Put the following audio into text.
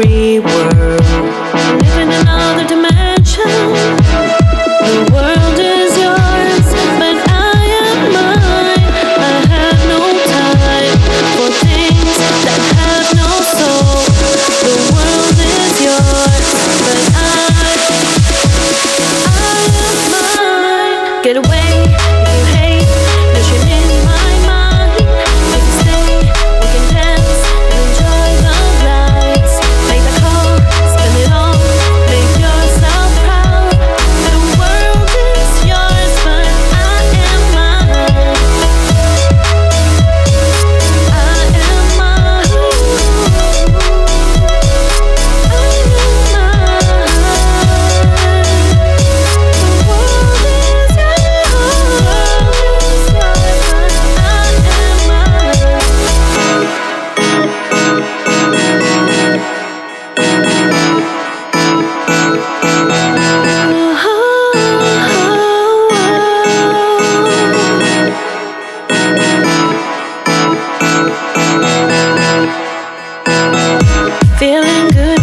free world. Live in another dimension. The world is yours, but I am mine. I have no time for things that have no soul. The world is yours, but I am mine. Get away if you hate, mission in my mind. We can stay, we can dance and enjoy the lights. Make the call, spend it all, make yourself proud. The world is yours, but I am mine. I am mine. I am feeling good.